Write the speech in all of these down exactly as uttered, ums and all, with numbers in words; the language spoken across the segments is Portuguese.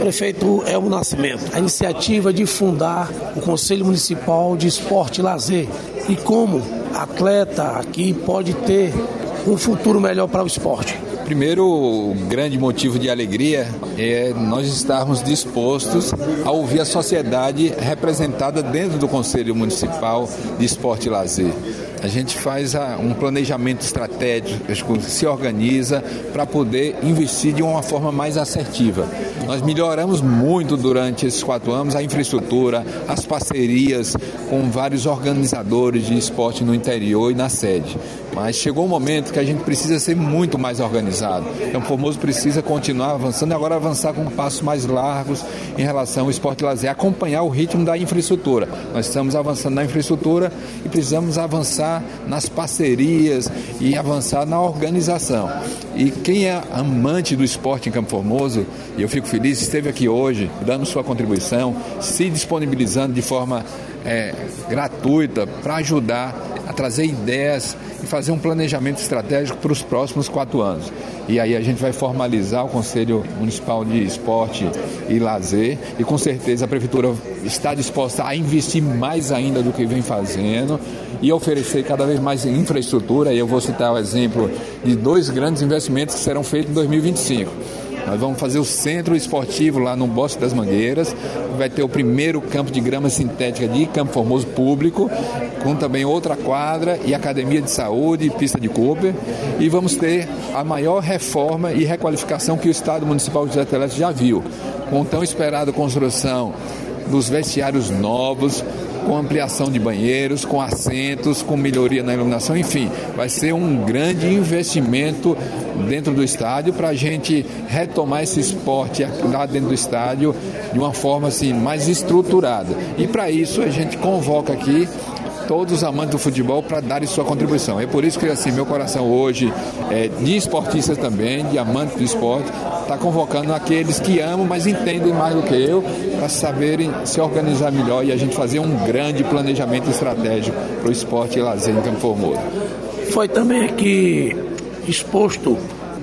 Prefeito Elmo Nascimento, a iniciativa de fundar o Conselho Municipal de Esporte e Lazer e como atleta aqui pode ter um futuro melhor para o esporte. Primeiro, o grande motivo de alegria é nós estarmos dispostos a ouvir a sociedade representada dentro do Conselho Municipal de Esporte e Lazer. A gente faz um planejamento estratégico, se organiza para poder investir de uma forma mais assertiva. Nós melhoramos muito durante esses quatro anos a infraestrutura, as parcerias com vários organizadores de esporte no interior e na sede. Mas chegou um momento que a gente precisa ser muito mais organizado. Então, o Formoso precisa continuar avançando e agora avançar com passos mais largos em relação ao esporte e lazer, acompanhar o ritmo da infraestrutura. Nós estamos avançando na infraestrutura e precisamos avançar nas parcerias e avançar na organização. E quem é amante do esporte em Campo Formoso, e eu fico feliz, esteve aqui hoje dando sua contribuição, se disponibilizando de forma é, gratuita para ajudar a trazer ideias e fazer um planejamento estratégico para os próximos quatro anos. E aí a gente vai formalizar o Conselho Municipal de Esporte e Lazer e com certeza a Prefeitura está disposta a investir mais ainda do que vem fazendo e oferecer cada vez mais infraestrutura. E eu vou citar o exemplo de dois grandes investimentos que serão feitos em dois mil e vinte e cinco. Nós vamos fazer o centro esportivo lá no Bosque das Mangueiras, vai ter o primeiro campo de grama sintética de Campo Formoso público, com também outra quadra e academia de saúde e pista de Cooper. E vamos ter a maior reforma e requalificação que o Estado Municipal de José Teleste já viu, com tão esperada construção dos vestiários novos, com ampliação de banheiros, com assentos, com melhoria na iluminação, enfim, vai ser um grande investimento dentro do estádio para a gente retomar esse esporte lá dentro do estádio de uma forma assim, mais estruturada. E para isso a gente convoca aqui todos os amantes do futebol para darem sua contribuição. É por isso que assim, meu coração hoje, é, de esportistas também, de amantes do esporte, está convocando aqueles que amam, mas entendem mais do que eu, para saberem se organizar melhor e a gente fazer um grande planejamento estratégico para o esporte e lazer em Campo Formoso. Foi também aqui exposto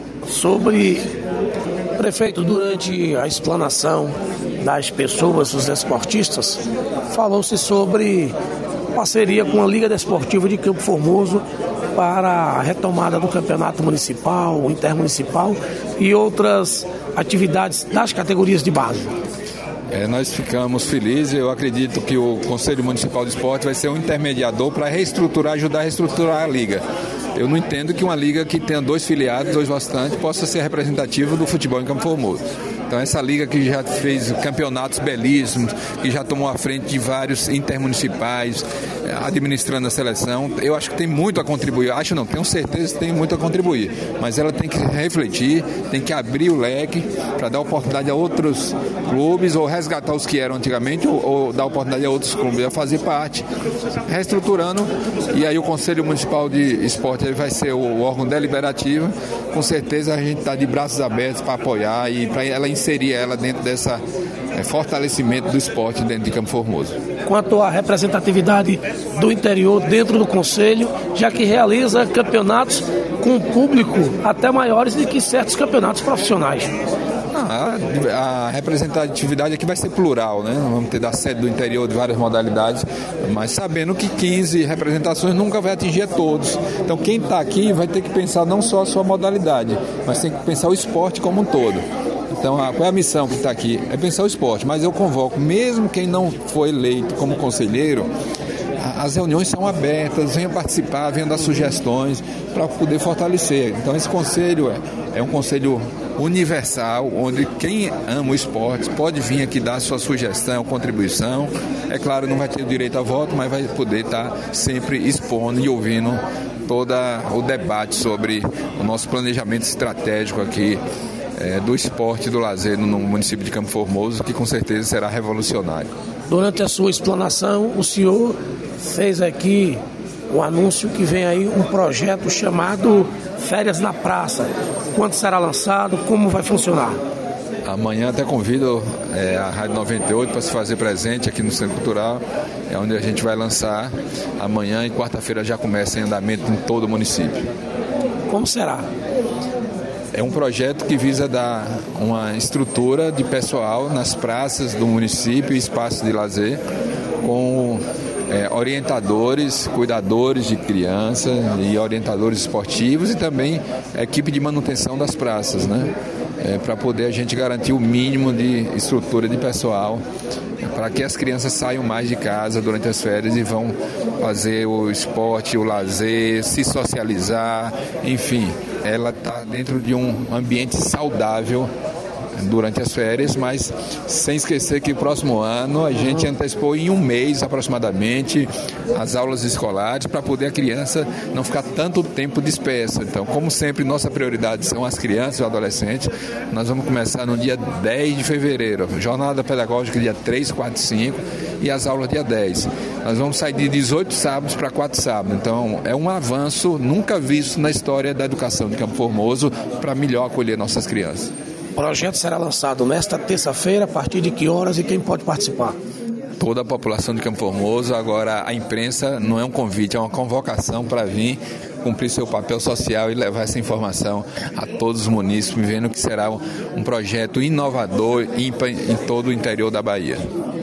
sobre, prefeito, durante a explanação das pessoas, dos esportistas, falou-se sobre parceria com a Liga Desportiva de Campo Formoso para a retomada do campeonato municipal, intermunicipal e outras atividades das categorias de base. É, nós ficamos felizes. Eu acredito que o Conselho Municipal de Esporte vai ser um intermediador para reestruturar, ajudar a reestruturar a Liga. Eu não entendo que uma liga que tenha dois filiados, dois bastantes, possa ser representativa do futebol em Campo Formoso. Então essa liga que já fez campeonatos belíssimos, que já tomou a frente de vários intermunicipais, administrando a seleção, eu acho que tem muito a contribuir. Acho não, tenho certeza que tem muito a contribuir. Mas ela tem que refletir, tem que abrir o leque para dar oportunidade a outros clubes, ou resgatar os que eram antigamente, ou, ou dar oportunidade a outros clubes a fazer parte, reestruturando. E aí o Conselho Municipal de Esporte ele vai ser o órgão deliberativo. Com certeza a gente está de braços abertos para apoiar e para ela inserir ela dentro dessa é, fortalecimento do esporte dentro de Campo Formoso. Quanto à representatividade do interior dentro do Conselho, já que realiza campeonatos com público até maiores do que certos campeonatos profissionais. Ah, a representatividade aqui vai ser plural, né? Vamos ter da sede do interior de várias modalidades, mas sabendo que quinze representações nunca vai atingir a todos. Então quem está aqui vai ter que pensar não só a sua modalidade, mas tem que pensar o esporte como um todo. Então, a, qual é a missão que está aqui? É pensar o esporte, mas eu convoco, mesmo quem não foi eleito como conselheiro, as reuniões são abertas, venham participar, venham dar sugestões para poder fortalecer. Então esse conselho é, é um conselho universal, onde quem ama o esporte pode vir aqui dar sua sugestão, contribuição. É claro, não vai ter o direito a voto, mas vai poder estar sempre expondo e ouvindo todo o debate sobre o nosso planejamento estratégico aqui é, do esporte e do lazer no, no município de Campo Formoso, que com certeza será revolucionário. Durante a sua explanação, o senhor fez aqui o anúncio que vem aí um projeto chamado Férias na Praça. Quando será lançado? Como vai funcionar? Amanhã até convido é, a Rádio noventa e oito para se fazer presente aqui no Centro Cultural, é onde a gente vai lançar amanhã e quarta-feira já começa em andamento em todo o município. Como será? É um projeto que visa dar uma estrutura de pessoal nas praças do município e espaços de lazer, com é, orientadores, cuidadores de criança e orientadores esportivos e também equipe de manutenção das praças, né? É, para poder a gente garantir o mínimo de estrutura de pessoal, para que as crianças saiam mais de casa durante as férias e vão fazer o esporte, o lazer, se socializar, enfim, ela está dentro de um ambiente saudável durante as férias, mas sem esquecer que o próximo ano a gente antecipou em um mês aproximadamente as aulas escolares para poder a criança não ficar tanto tempo dispersa. Então, como sempre, nossa prioridade são as crianças e os adolescentes. Nós vamos começar no dia dez de fevereiro, jornada pedagógica dia três, quatro e cinco e as aulas dia dez. Nós vamos sair de dezoito sábados para quatro sábados. Então, é um avanço nunca visto na história da educação de Campo Formoso para melhor acolher nossas crianças. O projeto será lançado nesta terça-feira, a partir de que horas e quem pode participar? Toda a população de Campo Formoso. Agora, a imprensa não é um convite, é uma convocação para vir cumprir seu papel social e levar essa informação a todos os munícipes, vendo que será um projeto inovador, ímpar em todo o interior da Bahia.